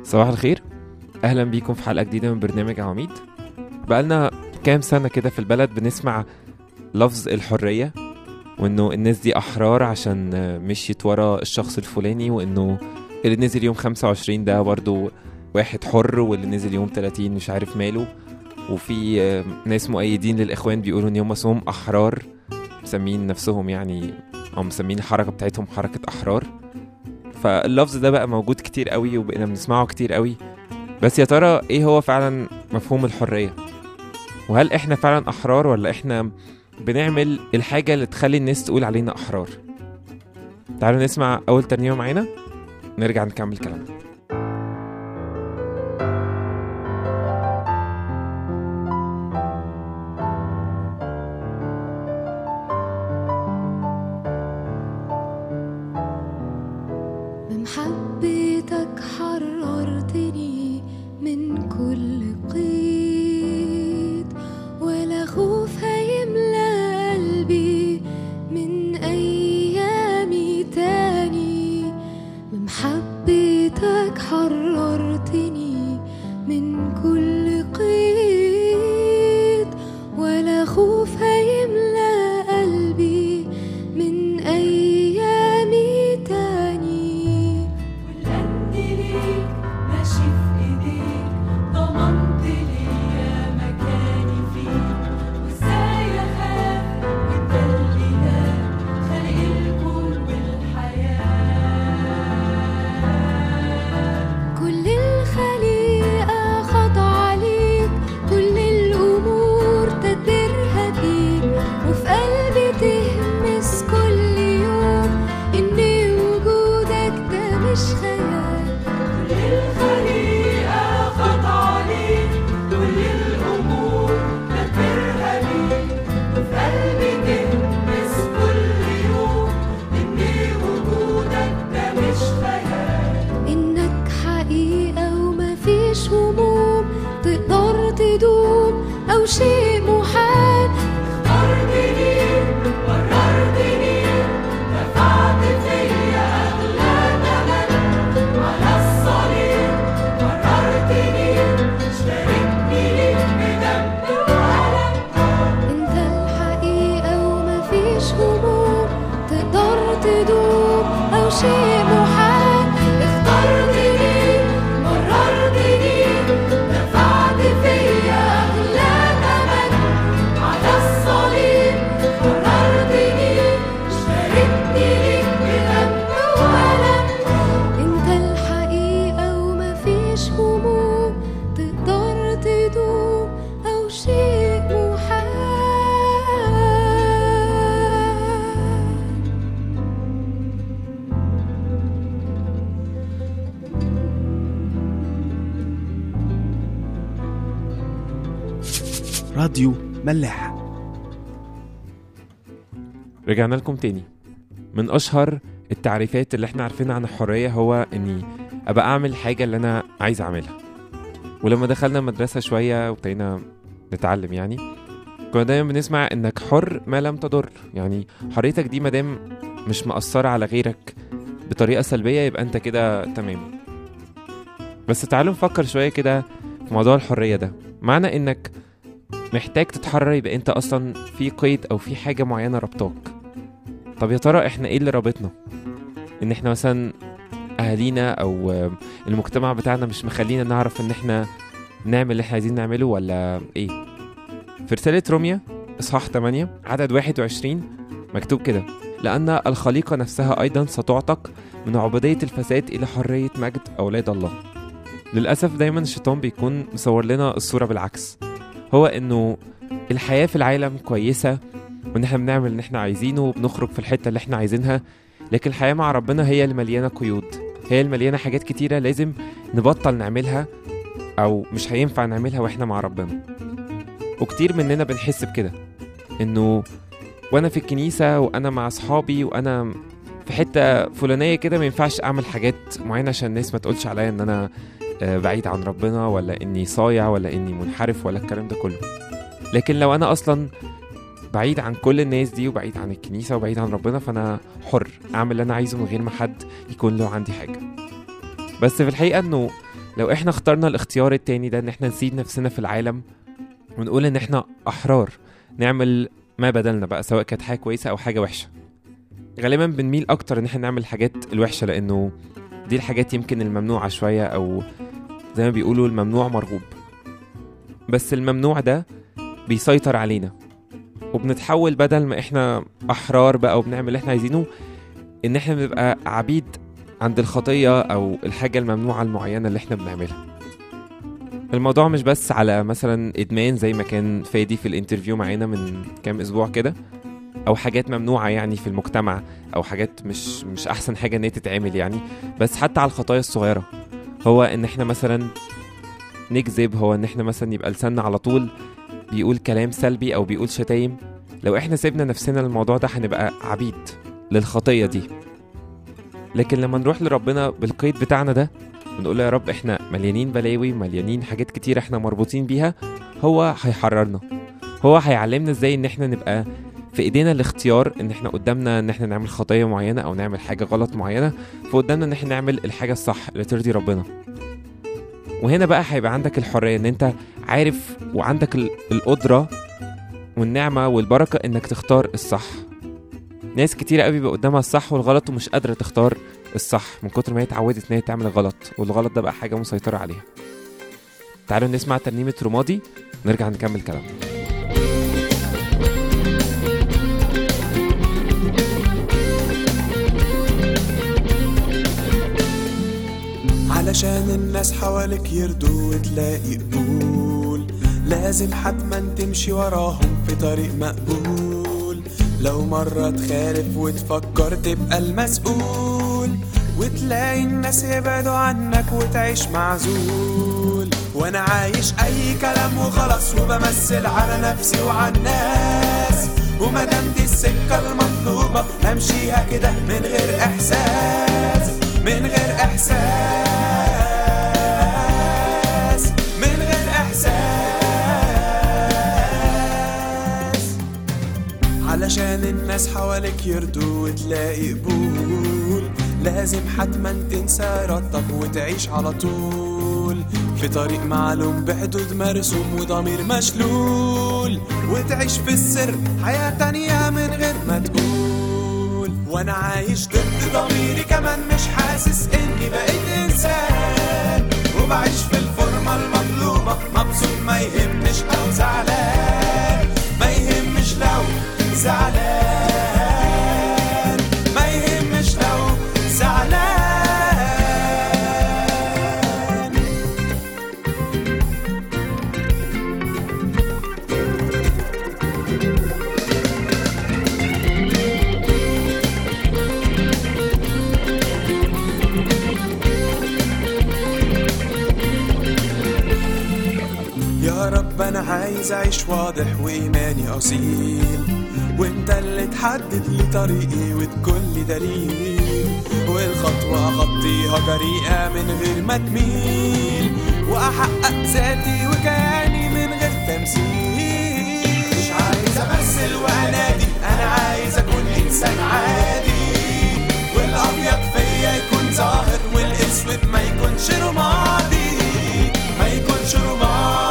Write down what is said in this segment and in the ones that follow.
صباح الخير، اهلا بيكم في حلقه جديده من برنامج عواميد. بقالنا كام سنه كده في البلد بنسمع لفظ الحريه، وانه الناس دي احرار عشان مشيت ورا الشخص الفلاني، وانه اللي نزل يوم 25 ده برضو واحد حر، واللي نزل يوم 30 مش عارف ماله. وفي ناس مؤيدين للاخوان بيقولوا ان يوم اسمهم احرار، مسمين نفسهم يعني او مسمين الحركه بتاعتهم حركه احرار. فاللفظ ده بقى موجود كتير قوي وبقينا بنسمعه كتير قوي. بس يا ترى ايه هو فعلا مفهوم الحرية؟ وهل احنا فعلا احرار، ولا احنا بنعمل الحاجة اللي تخلي الناس تقول علينا احرار؟ تعالوا نسمع اول ترنيمة معانا، نرجع نكمل كلامنا. بمحبتك حررتني من كل قيد، ولا خوف هيملى قلبي من أيامي تاني. بمحبتك حررتني من كل قيد، ولا خوف هيملى قلبي من أيامي تاني. والقد ليك ماشي في ايديك، ضمنت ليا مكاني فيك، وازاي اخاف وانت الاله خالق الكون والحياه. كل الخليقة خاضعة ليك، كل الأمور تدبيرها فيك، وفي قلبي تهمس كل يوم إن وجودك ده مش خيال. كل الخليقة خاضعة ليك، كل الأمور تدبيرها ليك، وفي قلبي تهمس كل يوم إن وجودك ده مش خيال. إنك حقيقة ومفيش هموم تقدر تدوم أو شيء محال. اخترتني قررتني، دفعت فيا أغلى ثمن على الصليب. قررتني شاركني ليك بدم وألم. انت الحقيقة ومفيش هموم تقدر تدوم أو شيء محال. اخترتني مررتني، دفعت فيا أغلى ثمن على الصليب. قررتني شاركني ليك بدم وألم. انت الحقيقة ومفيش هموم تقدر تدوم أو شيء محال. راديو ملاح. رجعنا لكم تاني. من اشهر التعريفات اللي احنا عارفينها عن الحرية هو اني ابقى اعمل حاجة اللي انا عايز اعملها. ولما دخلنا مدرسة شوية وابتدينا نتعلم يعني كنا دايما بنسمع انك حر ما لم تضر، يعني حريتك دي مادام مش مأثرة على غيرك بطريقة سلبية يبقى انت كده تمام. بس تعالوا نفكر شوية كده في موضوع الحرية ده. معنى انك محتاج تتحرر يبقى انت اصلا في قيد او في حاجة معينة ربطاك. طب يا ترى احنا ايه اللي رابطنا؟ ان احنا مثلا اهالينا او المجتمع بتاعنا مش مخلينا نعرف ان احنا نعمل اللي احنا عايزين نعمله، ولا ايه؟ في رسالة روميا اصحاح 8 عدد 21 مكتوب كده: لأن الخليقة نفسها أيضا ستعتق من عبودية الفساد إلى حرية مجد أولاد الله. للأسف دايما الشيطان بيكون مصور لنا الصورة بالعكس، هو إنه الحياة في العالم كويسة وإن احنا بنعمل اللي احنا عايزينه وبنخرج في الحتة اللي احنا عايزينها، لكن الحياة مع ربنا هي اللي مليانة قيود، هي اللي مليانة حاجات كتيرة لازم نبطل نعملها أو مش هينفع نعملها وإحنا مع ربنا. وكتير مننا بنحس بكده، إنه وأنا في الكنيسة وأنا مع أصحابي وأنا في حتة فلانية كده ما ينفعش أعمل حاجات معينة عشان الناس ما تقولش عليا إن أنا بعيد عن ربنا، ولا إني صايع، ولا إني منحرف، ولا الكلام ده كله. لكن لو أنا أصلا بعيد عن كل الناس دي وبعيد عن الكنيسة وبعيد عن ربنا، فأنا حر أعمل اللي أنا عايزه من غير ما حد يكون له عندي حاجة. بس في الحقيقة انه لو احنا اخترنا الاختيار التاني ده، ان احنا نسيب نفسنا في العالم ونقول ان احنا احرار نعمل ما بدلنا بقى، سواء كانت حاجة كويسة او حاجة وحشة، غالبا بنميل اكتر ان احنا نعمل الحاجات الوحشة، لانه دي الحاجات يمكن الممنوعة شوية، او زي ما بيقولوا الممنوع مرغوب. بس الممنوع ده بيسيطر علينا، وبنتحول بدل ما احنا احرار بقى وبنعمل اللي احنا عايزينه، ان احنا بنبقى عبيد عند الخطية او الحاجة الممنوعة المعينة اللي احنا بنعملها. الموضوع مش بس على مثلا ادمان زي ما كان فادي في الانترفيو معانا من كام اسبوع كده، او حاجات ممنوعة يعني في المجتمع، او حاجات مش احسن حاجة ان هي تتعمل يعني، بس حتى على الخطايا الصغيرة. هو ان احنا مثلا نكذب، هو ان احنا مثلا يبقى لساننا على طول بيقول كلام سلبي او بيقول شتايم. لو احنا سيبنا نفسنا الموضوع ده هنبقى عبيد للخطية دي. لكن لما نروح لربنا بالقيد بتاعنا ده ونقول له يا رب احنا مليانين بلاوي، مليانين حاجات كتير احنا مربوطين بيها، هو هيحررنا، هو هيعلمنا ازاي ان احنا نبقى في ايدينا الاختيار، ان احنا قدامنا ان احنا نعمل خطية معينة او نعمل حاجة غلط معينة، فقدامنا ان احنا نعمل الحاجة الصح اللي ترضي ربنا. وهنا بقى هيبقى عندك الحرية ان انت عارف وعندك القدرة والنعمة والبركة انك تختار الصح. ناس كتير قوي بقى قدامها الصح والغلط ومش قادرة تختار الصح من كتر ما هي اتعودت ان هي تعمل الغلط، والغلط ده بقى حاجة مسيطرة عليها. تعالوا نسمع ترنيمة رمادي ونرجع نكمل كلامنا. علشان الناس حواليك يرضوا وتلاقي قبول، لازم حتما تمشي وراهم في طريق مقبول. لو مرة تخالف وتفكر تبقى المسؤول، وتلاقي الناس يبعدوا عنك وتعيش معزول. وانا عايش اي كلام وخلاص وبمثل على نفسي وعلى الناس، ومادام دي السكة المطلوبة همشيها كده من غير احساس، من غير احساس، من غير احساس. علشان الناس حواليك يرضوا وتلاقي قبول، لازم حتما تنسى ارادتك وتعيش على طول في طريق معلوم بحدود مرسوم وضمير مشلول، وتعيش في السر حياة تانية من غير ما تقول. وانا عايش ضد ضميري كمان، مش حاسس اني بقيت انسان، وبعيش في الفورمة المطلوبة مبسوط، ما يهمش او زعلان، ما يهمش لو زعلان، ما يهمش لو زعلان. يا رب أنا عايز أعيش واضح وإيماني أصيل، وإنت اللي تحدد لي طريقي وتكون لي دليل، والخطوة أخطيها جريئة من غير ما تميل، وأحقق ذاتي وكياني من غير تمثيل. مش عايز أمثل وأنادي، أنا عايز أكون إنسان عادي، والأبيض فيا يكون ظاهر والأسود ما يكونش رمادي، ما يكونش رمادي،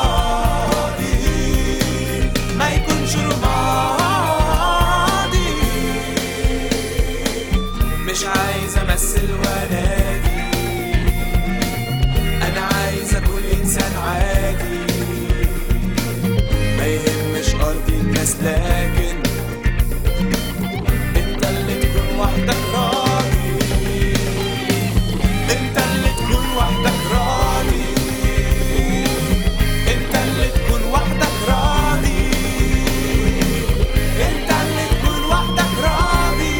ما يكونش رمادي. مش عايز امثل وانادي، انا عايز اكون انسان عادي، ما يهمش ارضي الناس، لكن انت اللي تكون وحدك راضي، انت اللي تكون وحدك راضي، انت اللي تكون وحدك راضي، انت اللي تكون وحدك راضي.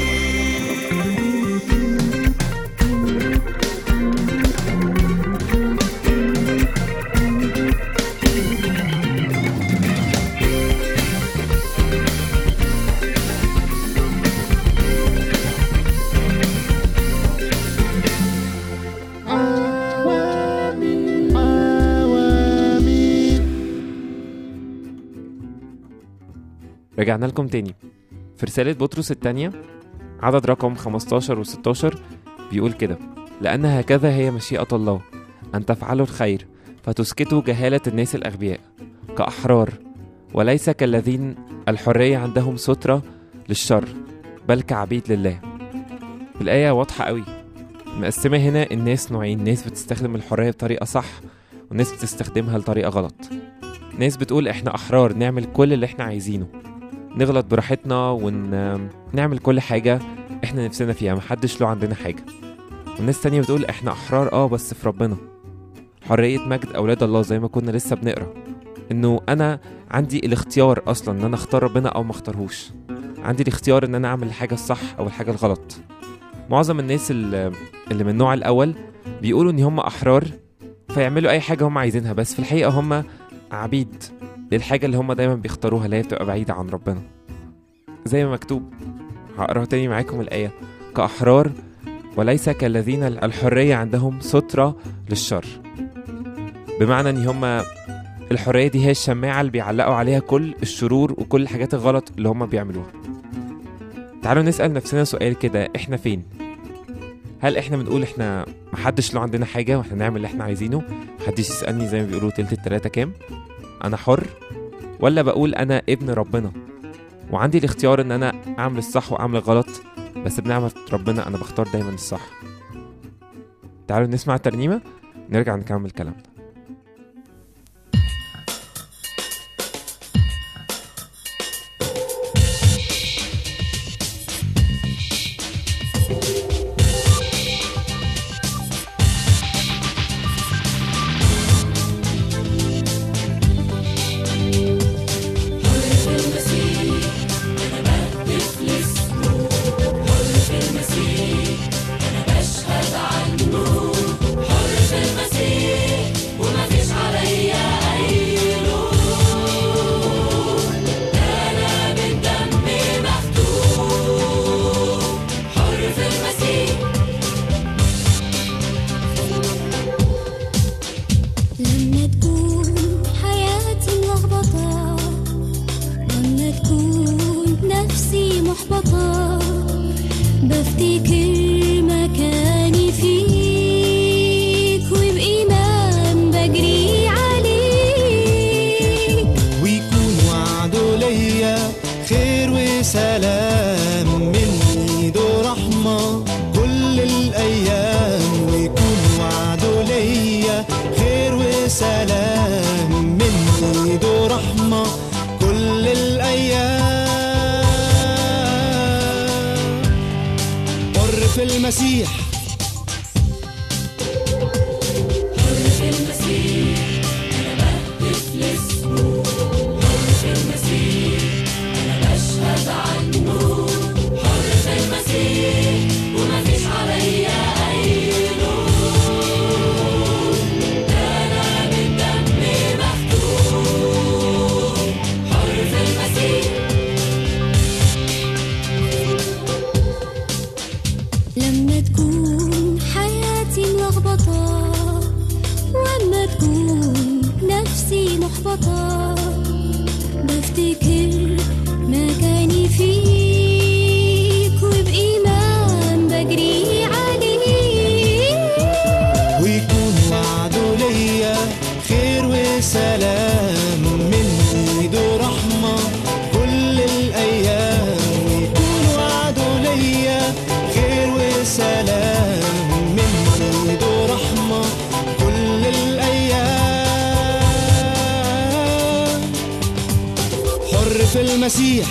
رجعنا لكم تاني في رسالة بطرس التانية عدد رقم 15 و16 بيقول كده: لأن هكذا هي مشيئة الله، أن تفعلوا الخير فتسكتوا جهالة الناس الأغبياء كأحرار، وليس كالذين الحرية عندهم سترة للشر، بل كعبيد لله. الآية واضحة قوي، مقسمة هنا الناس نوعين: ناس بتستخدم الحرية بطريقة صح، وناس بتستخدمها لطريقة غلط. ناس بتقول احنا أحرار نعمل كل اللي احنا عايزينه، نغلط براحتنا ونعمل كل حاجة احنا نفسنا فيها، محدش له عندنا حاجة. والناس تانية بتقول احنا أحرار بس في ربنا، حرية مجد أولاد الله، زي ما كنا لسه بنقرأ انه انا عندي الاختيار اصلا ان انا اختار ربنا او ما اختارهوش، عندي الاختيار ان انا اعمل الحاجة الصح او الحاجة الغلط. معظم الناس اللي من النوع الاول بيقولوا ان هم احرار فيعملوا اي حاجة هم عايزينها، بس في الحقيقة هم عبيد للحاجة اللي هم دايما بيختاروها، اللي هي بتبقى بعيدة عن ربنا. زي ما مكتوب، هقرأ تاني معاكم الآية: كأحرار وليس كالذين الحرية عندهم سترة للشر. بمعنى ان هم الحرية دي هي الشماعة اللي بيعلقوا عليها كل الشرور وكل الحاجات الغلط اللي هم بيعملوها. تعالوا نسأل نفسنا سؤال كده: احنا فين؟ هل احنا بنقول احنا محدش له عندنا حاجة واحنا نعمل اللي احنا عايزينه، محدش يسألني زي ما بيقولوا تلت التلاتة كام، انا حر؟ ولا بقول انا ابن ربنا وعندي الاختيار ان انا اعمل الصح واعمل الغلط، بس بنعمة ربنا انا بختار دايما الصح؟ تعالوا نسمع الترنيمة نرجع نكمل كلامنا. بفتكر مكاني فيك وبإيمان بجري عليك، ويكون وعده ليا خير وسلام من ايده رحمة كل الأيام، ويكون وعده ليا خير وسلام من ايده رحمة كل الأيام. في المسيح، حر في المسيح، أنا بهتف لاسمه، حر في المسيح، أنا بشهد عنه، حر في المسيح ومفيش عليا أي لوم، أنا بالدم مفتوح، حر في المسيح. لما تكون حياتي ملخبطة وأما تكون نفسي محبطة، بفتكر مكاني فيك وبإيمان بجري عليك، ويكون وعده ليا خير وسلام من ايده رحمة كل الأيام، ويكون وعده ليا خير وسلام من ايده رحمة كل الأيام. حر في المسيح،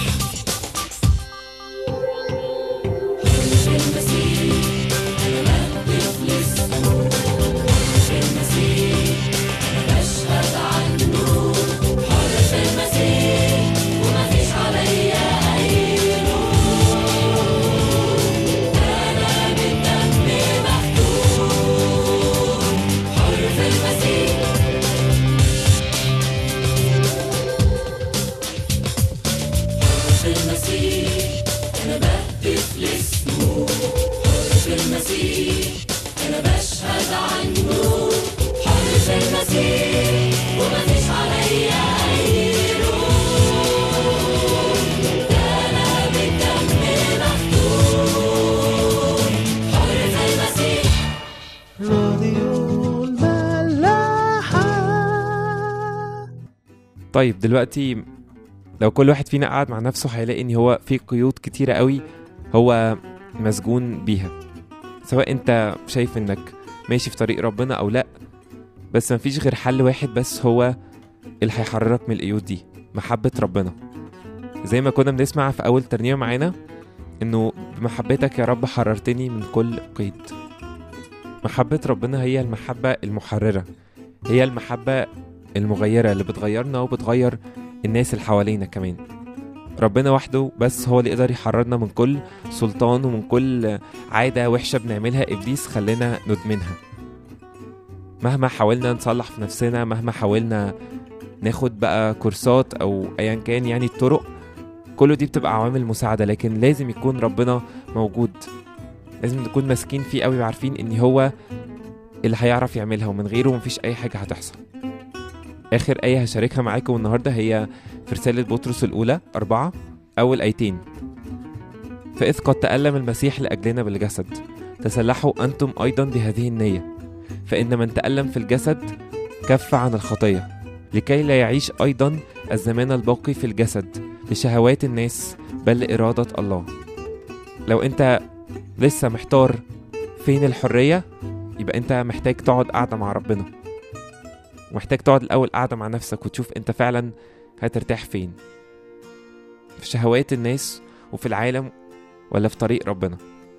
طيب دلوقتي لو كل واحد فينا قاعد مع نفسه هيلاقي ان هو في قيود كتيرة قوي هو مسجون بيها، سواء انت شايف انك ماشي في طريق ربنا او لا، بس مفيش غير حل واحد بس هو اللي هيحررك من القيود دي، محبة ربنا. زي ما كنا بنسمع في اول ترنيمة معانا انه بمحبتك يا رب حررتني من كل قيد. محبة ربنا هي المحبة المحررة، هي المحبة المغيرة اللي بتغيرنا وبتغير الناس اللي حوالينا كمان. ربنا وحده بس هو اللي يقدر يحررنا من كل سلطان ومن كل عادة وحشة بنعملها إبليس خلينا ندمنها. مهما حاولنا نصلح في نفسنا، مهما حاولنا ناخد بقى كورسات أو أيا كان يعني الطرق، كله دي بتبقى عوامل مساعدة، لكن لازم يكون ربنا موجود، لازم نكون ماسكين فيه قوي وعارفين إن هو اللي هيعرف يعملها ومن غيره مفيش أي حاجة هتحصل. آخر آية هشاركها معاكم النهاردة هي في رسالة بطرس الأولى 4 أول آيتين. فإذ قد تألم المسيح لأجلنا بالجسد تسلحوا أنتم أيضا بهذه النية، فإن من تألم في الجسد كف عن الخطية لكي لا يعيش أيضا الزمان الباقي في الجسد لشهوات الناس بل لإرادة الله. لو أنت لسه محتار فين الحرية، يبقى أنت محتاج تقعد قاعدة مع ربنا، ومحتاج تقعد الأول قاعدة مع نفسك وتشوف أنت فعلا هترتاح فين، في شهوات الناس وفي العالم ولا في طريق ربنا.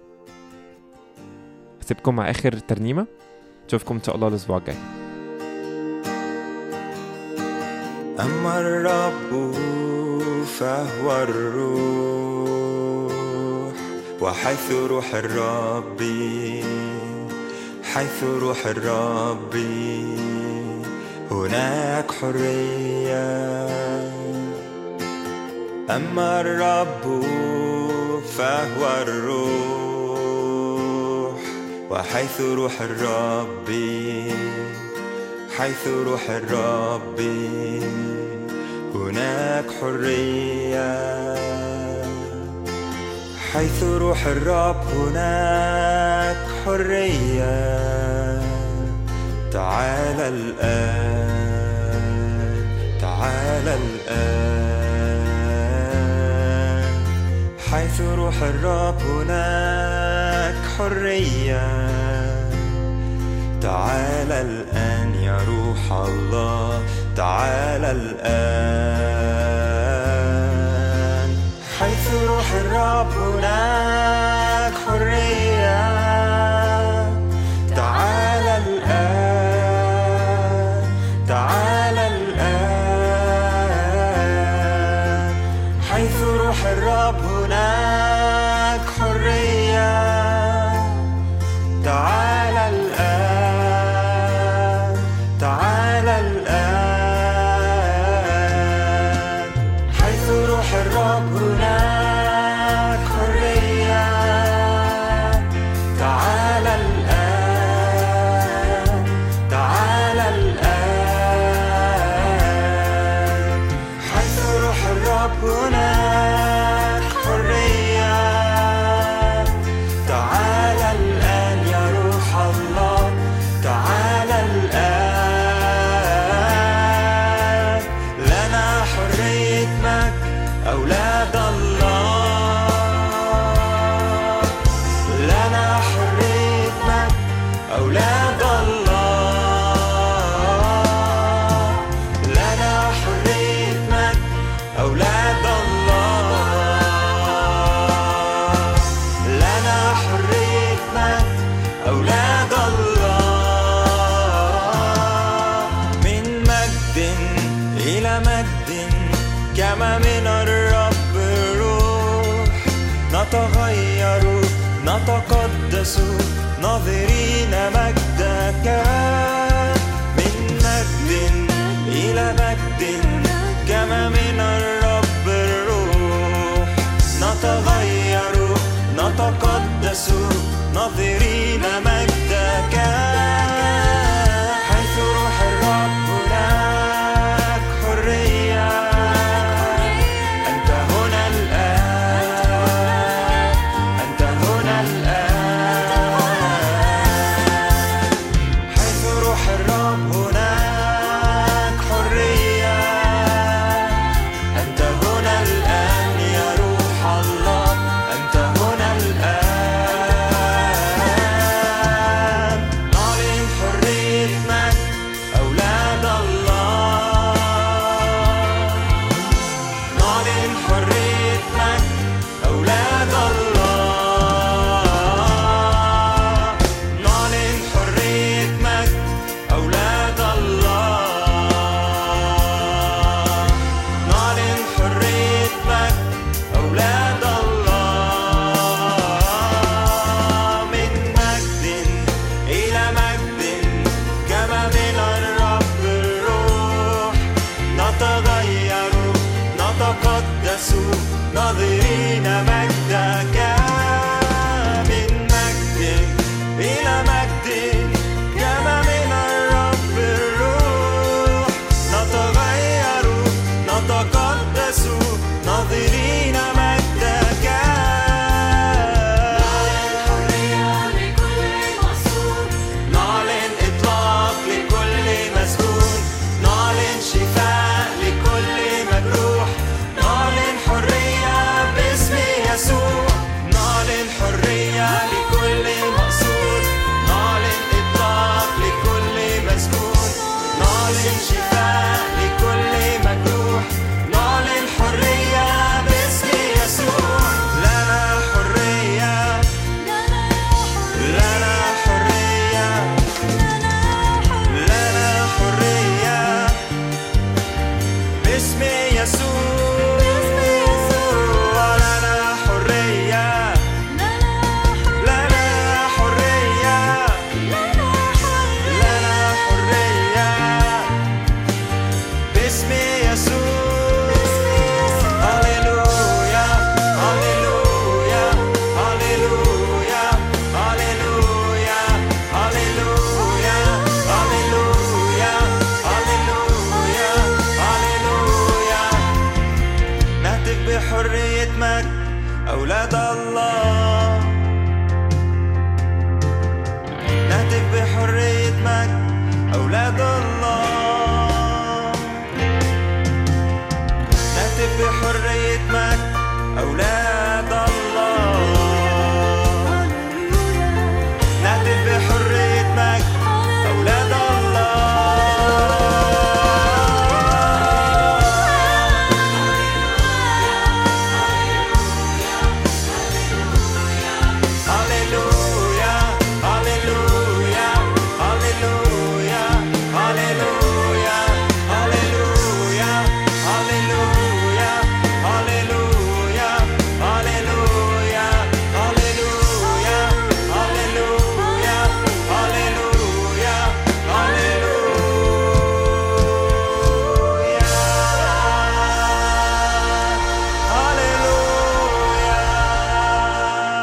هسيبكم مع آخر ترنيمة، نشوفكم إن شاء الله الأسبوع الجاي. أما الرب فهو الروح، وحيث روح الرب حيث روح الرب هناك حرية. أما الرب فهو الروح، وحيث روح الرب حيث روح الرب هناك حرية. حيث روح الرب هناك حرية. تعال الآن تعال الآن، حيث روح الرب هناك حرية. تعال الآن يا روح الله، تعال الآن. حيث روح الرب هناك حرية. تعال الآن تعال الآن، حيث روح الرب هناك حرية. تعال الآن تعال الآن، حيث روح الرب هناك حرية. تعال الآن تعال الآن، حيث روح الرب هناك حرية. تعال الآن يا روح الله، تعال الآن. لنا حرية مجد أولاد الله، لنا حرية مجد أولاد الله، لنا حرية مجد أولاد الله، لنا حرية مجد أولاد الله. من مجد إلى مجد كما من الرب الروح، نتغير نتقدس ناظرين مجدك. من مجد إلى مجد كما من الرب الروح، نتغير نتقدس ناظرين مجدك. حيث روح الرب هناك حرية. أنت هنا الآن أنت هنا الآن، حيث روح الرب هناك حرية. الله، نهتف بحرية مجد أولاد الله، نهتف بحرية مجد أولاد الله، نهتف بحرية مجد أولاد الله.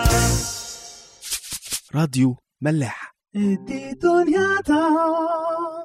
راديو ملاح. دي دنيا